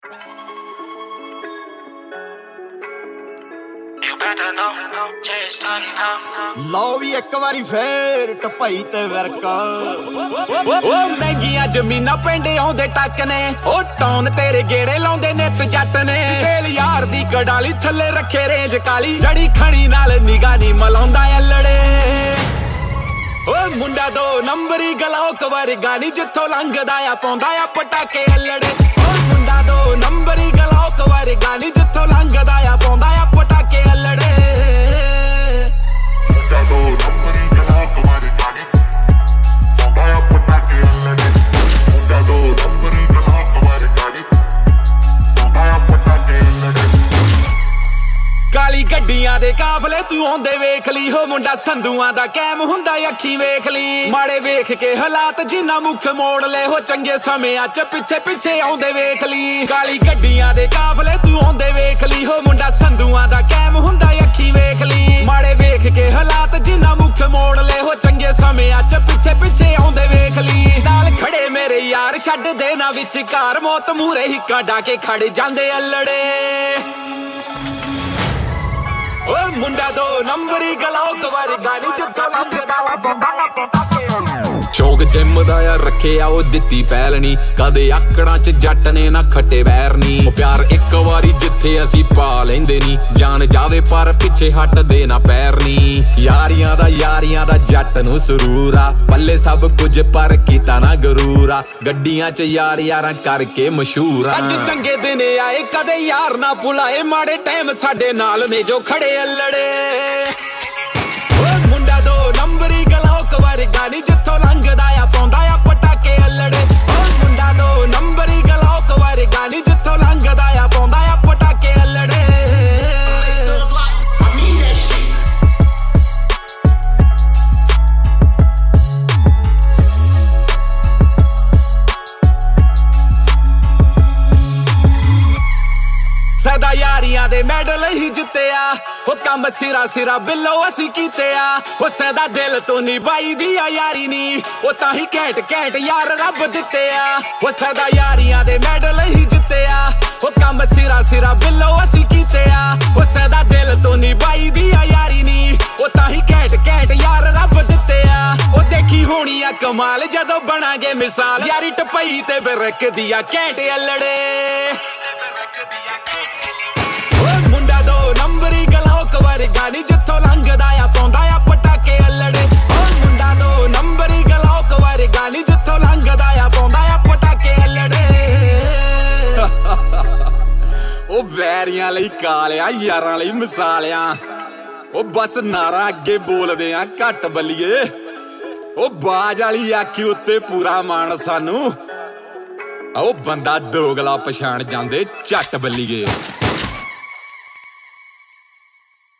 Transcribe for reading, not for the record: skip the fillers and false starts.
ਲਓ ਵੀ ਇੱਕ ਵਾਰੀ ਫੇਰ ਟਪਾਈ ਤੇ ਵਰਕਾ ਓ ਮਹਿੰਗੀਆਂ ਜ਼ਮੀਨਾਂ ਪਿੰਡ ਆਉਂਦੇ ਟੱਕ ਨੇ ਓ ਟੌਨ ਤੇਰੇ ਗੇੜੇ ਲਾਉਂਦੇ ਨਿੱਤ ਜੱਟ ਨੇ ਤੇਲ ਯਾਰ ਦੀ ਕਡਾਲੀ ਥੱਲੇ ਰੱਖੇ ਰੇਂਜ ਕਾਲੀ ਜੜੀ ਖਣੀ ਨਾਲ ਨਿਗਾਹ ਨਹੀਂ ਮਲਾਉਂਦਾ ਐਲੜੇ ਓ ਮੁੰਡਾ 2 ਨੰਬਰੀ ਗਲੋਕ ਵਰਗਾ ਨੀ ਜਿੱਥੋਂ ਲੰਘਦਾ ਆ ਪਾਉਂਦਾ ਆ ਪਟਾਕੇ ਐਲੜੇ ਓ ਮੁੰਡਾ 2 ਨੰਬਰੀ ਗਲੋਕ ਵਰਗਾ ਨੀ ਜਿੱਥੋਂ ਲੰਘਦਾ ਆ ਪਾਉਂਦਾ ਆ ਪਟਾਕੇ ਐਲੜੇ ਕਾਲੀ ਗੱਡੀਆਂ ਦੇ ਕਾਫਲੇ ਤੂੰ ਆਉਂਦੇ ਵੇਖ ਲਈ ਹੋ ਮੁੰਡਾ ਸੰਧੂਆਂ ਦਾ ਕੈਮ ਹੁੰਦਾ ਅੱਖੀ ਵੇਖ ਲਈ ਮਾੜੇ ਵੇਖ ਕੇ ਹਾਲਾਤ ਜਿੰਨਾ ਮੁੱਖ ਮੋੜ ਲੈ ਹੋ ਚੰਗੇ ਸਮਿਆਂ ਚ ਪਿੱਛੇ ਪਿੱਛੇ ਆਉਂਦੇ ਵੇਖ ਲਈ ਕਾਲੀ ਗੱਡੀਆਂ ਦੇ ਕਾਫਲੇ ਤੂੰ ਆਉਂਦੇ ਵੇਖ ਲਈ ਹੋ ਮੁੰਡਾ ਸੰਧੂਆਂ ਦਾ ਕੈਮ ਹੁੰਦਾ ਅੱਖੀ ਵੇਖ ਲਈ ਮਾੜੇ ਵੇਖ ਕੇ ਹਾਲਾਤ ਜਿੰਨਾ ਮੁੱਖ ਮੋੜ ਲੈ ਹੋ ਚੰਗੇ ਸਮਿਆਂ ਚ ਪਿੱਛੇ ਪਿੱਛੇ ਆਉਂਦੇ ਵੇਖ ਲਈ ਨਾਲ ਖੜੇ ਮੇਰੇ ਯਾਰ ਛੱਡ ਦੇ ਨਾ ਵਿਚਕਾਰ ਮੌਤ ਮੂਰੇ ਹਿੱਕਾ ਡਾ ਕੇ ਖੜ ਜਾਂਦੇ ਅਲੜੇ ਓ ਮੁੰਡਾ 2 ਨੰਬਰੀ ਗਲੋਕ ਵਰਗਾ ਨੀ ਜਿੱਥੋਂ ਲੰਘਦਾ ਵਾ ਸ਼ੌਕ ਜਿੰਮ ਦਾ ਆ ਰੱਖਿਆ ਉਹ ਦਿੱਤੀ ਪਹਿਲਣੀ ਕਦੇ ਆਕੜਾਂ ਚ ਜੱਟ ਨੇ ਨਾ ਖੱਟੇ ਵੈਰ ਨੀ ਉਹ ਪਿਆਰ ਇੱਕ ਵਾਰੀ ਜਿੱਥੇ ਅਸੀਂ ਪਾ ਲੈਂਦੇ ਨੀ ਜਾਨ ਜਾਵੇ ਪਰ ਪਿੱਛੇ ਹਟਦੇ ਨਾ ਪੈਰ ਨੀ ਯਾਰੀਆਂ ਦਾ ਜੱਟ ਨੂੰ ਸਰੂਰ ਆ ਪੱਲੇ ਸਭ ਕੁਝ ਪਰ ਕੀਤਾ ਨਾ ਗਰੂਰ ਆ ਗੱਡੀਆਂ ਚ ਯਾਰਾਂ ਕਰਕੇ ਮਸ਼ਹੂਰ ਆ ਅੱਜ ਚੰਗੇ ਦਿਨ ਆਏ ਕਦੇ ਯਾਰ ਨਾ ਭੁਲਾਏ ਮਾੜੇ ਟਾਈਮ ਸਾਡੇ ਨਾਲ ਨੇ ਜੋ ਖੜੇ ਅਲੜੇ ਓ ਮੁੰਡਾ 2 ਨੰਬਰੀ ਗਲੋਕ ਵਰਗਾ ਨੀ ਜਿੱਥੋਂ ਲੰਘਦਾ ਆ ਪਾਉਂਦਾ ਆ ਪਟਾਕੇ ਅਲੜੇ ਓ ਮੁੰਡਾ 2 ਨੰਬਰੀ ਗਲੋਕ ਵਰਗਾ ਨੀ ਜਿੱਥੋਂ ਲੰਘਦਾ ਆ ਪਾਉਂਦਾ ਆ ਪਟਾਕੇ ਅਲੜੇ ਸਦਾ ਯਾਰੀਆਂ ਦੇ ਮੈਡਲ ਹੀ ਜਿੱਤਿਆ ਉਹ ਕੰਮ ਸਿਰਾ ਬਿੱਲੋ ਅਸੀਂ ਕੀਤੇ ਆ ਉਹ ਸਦਾ ਦਿਲ ਤੋਂ ਨਿਭਾਈ ਦੀ ਆ ਯਾਰੀ ਨੀ ਉਹ ਤਾਂ ਹੀ ਘੈਂਟ ਯਾਰ ਰੱਬ ਦਿੱਤੇ ਆ ਉਹ ਸਦਾ ਯਾਰੀਆਂ ਦੇ ਮੈਡਲ ਹੀ ਜਿੱਤਿਆ ਉਹ ਕੰਮ ਸਿਰਾ ਬਿੱਲੋ ਅਸੀਂ ਕੀਤੇ ਆ ਉਹ ਸਦਾ ਦਿਲ ਤੋਂ ਨਿਭਾਈ ਦੀ ਆ ਯਾਰੀ ਨੀ ਉਹ ਤਾਂ ਹੀ ਘੈਂਟ ਯਾਰ ਰੱਬ ਦਿੱਤੇ ਆ ਉਹ ਦੇਖੀ ਹੋਣੀ ਆ ਕਮਾਲ ਜਦੋਂ ਬਣਾਂਗੇ ਮਿਸਾਲ ਯਾਰੀ ਟਪਈ ਤੇ ਫਿਰ ਰੱਖਦੀ ਆ ਘੈਂਟ ਅਲੜੇ ਮੁੰਡਾ 2 ਨੰਬਰੀ ਗਲੋਕ ਵਰਗਾ ਨੀ ਜਿੱਥੋਂ ਲੰਘਦਾ ਆ ਪਾਉਂਦਾ ਆ ਪਟਾਕੇ ਅਲੜੇ ਓ ਮੁੰਡਾ 2 ਨੰਬਰੀ ਗਲੋਕ ਵਰਗਾ ਨੀ ਜਿੱਥੋਂ ਲੰਘਦਾ ਆ ਪਾਉਂਦਾ ਆ ਪਟਾਕੇ ਅਲੜੇ ਉਹ ਵੈਰੀਆਂ ਲਈ ਕਾਲਿਆ ਯਾਰਾਂ ਲਈ ਮਿਸਾਲਿਆਂ ਉਹ ਬਸ ਨਾਰਾ ਅੱਗੇ ਬੋਲਦੇ ਆ ਘੱਟ ਬੱਲੀਏ ਉਹ ਬਾਜ ਵਾਲੀ ਆਖੀ ਉੱਤੇ ਪੂਰਾ ਮਾਣ ਸਾਨੂੰ ਉਹ ਬੰਦਾ ਦੋਗਲਾ ਪਛਾਣ ਜਾਂਦੇ ਝੱਟ ਬੱਲੀਏ